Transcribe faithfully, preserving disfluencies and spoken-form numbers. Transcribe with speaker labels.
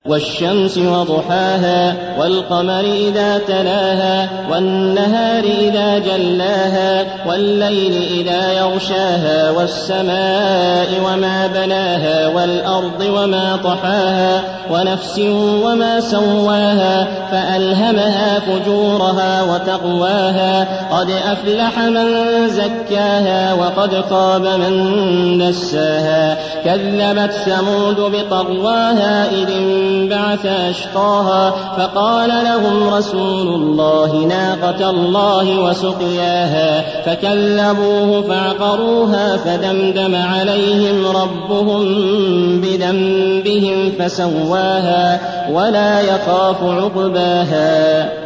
Speaker 1: والشمس وضحاها والقمر إذا تلاها والنهار إذا جلاها والليل إذا يغشاها والسماء وما بناها والأرض وما طحاها ونفس وما سواها فألهمها فجورها وتقواها قد أفلح من زكاها وقد خاب من دساها كذبت ثمود بطغواها إذ انبعث أشقاها فقال لهم رسول الله ناقة الله وسقياها فكذبوه فعقروها فدمدم عليهم ربهم بذنبهم فسواها ولا يخاف عقباها.